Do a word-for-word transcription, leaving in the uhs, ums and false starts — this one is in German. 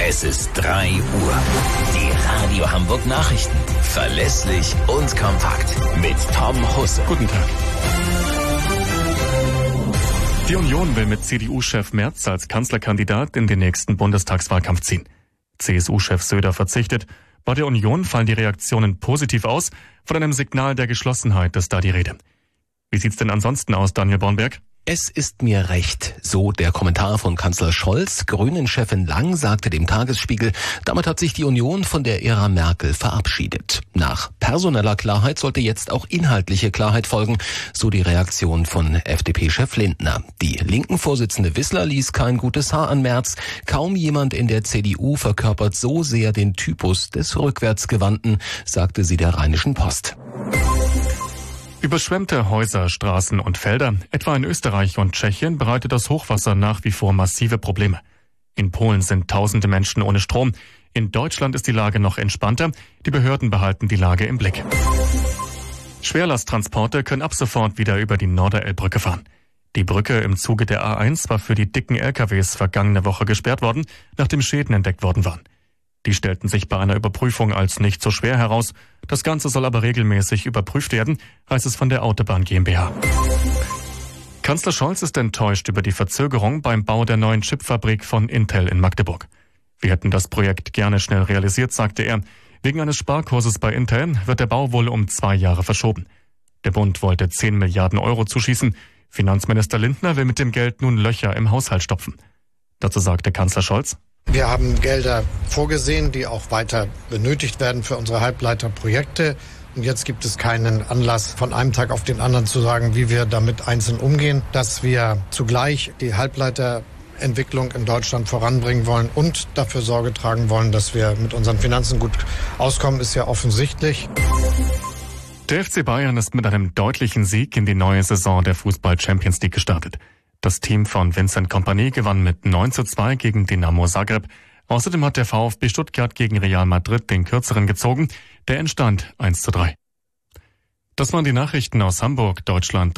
Es ist drei Uhr. Die Radio Hamburg Nachrichten. Verlässlich und kompakt. Mit Tom Husse. Guten Tag. Die Union will mit C D U-Chef Merz als Kanzlerkandidat in den nächsten Bundestagswahlkampf ziehen. C S U-Chef Söder verzichtet. Bei der Union fallen die Reaktionen positiv aus. Von einem Signal der Geschlossenheit ist da die Rede. Wie sieht's denn ansonsten aus, Daniel Bornberg? Es ist mir recht, so der Kommentar von Kanzler Scholz. Grünen-Chefin Lang sagte dem Tagesspiegel, damit hat sich die Union von der Ära Merkel verabschiedet. Nach personeller Klarheit sollte jetzt auch inhaltliche Klarheit folgen, so die Reaktion von F D P-Chef Lindner. Die Linken-Vorsitzende Wissler ließ kein gutes Haar an Merz. Kaum jemand in der C D U verkörpert so sehr den Typus des Rückwärtsgewandten, sagte sie der Rheinischen Post. Überschwemmte Häuser, Straßen und Felder, etwa in Österreich und Tschechien, bereitet das Hochwasser nach wie vor massive Probleme. In Polen sind tausende Menschen ohne Strom. In Deutschland ist die Lage noch entspannter. Die Behörden behalten die Lage im Blick. Schwerlasttransporte können ab sofort wieder über die Norderelbbrücke fahren. Die Brücke im Zuge der A eins war für die dicken L K Ws vergangene Woche gesperrt worden, nachdem Schäden entdeckt worden waren. Die stellten sich bei einer Überprüfung als nicht so schwer heraus. Das Ganze soll aber regelmäßig überprüft werden, heißt es von der Autobahn GmbH. Kanzler Scholz ist enttäuscht über die Verzögerung beim Bau der neuen Chipfabrik von Intel in Magdeburg. Wir hätten das Projekt gerne schnell realisiert, sagte er. Wegen eines Sparkurses bei Intel wird der Bau wohl um zwei Jahre verschoben. Der Bund wollte zehn Milliarden Euro zuschießen. Finanzminister Lindner will mit dem Geld nun Löcher im Haushalt stopfen. Dazu sagte Kanzler Scholz: Wir haben Gelder vorgesehen, die auch weiter benötigt werden für unsere Halbleiterprojekte. Und jetzt gibt es keinen Anlass, von einem Tag auf den anderen zu sagen, wie wir damit einzeln umgehen. Dass wir zugleich die Halbleiterentwicklung in Deutschland voranbringen wollen und dafür Sorge tragen wollen, dass wir mit unseren Finanzen gut auskommen, ist ja offensichtlich. Der F C Bayern ist mit einem deutlichen Sieg in die neue Saison der Fußball-Champions League gestartet. Das Team von Vincent Kompany gewann mit neun zu zwei gegen Dinamo Zagreb. Außerdem hat der VfB Stuttgart gegen Real Madrid den kürzeren gezogen. Der Endstand eins zu drei. Das waren die Nachrichten aus Hamburg, Deutschland.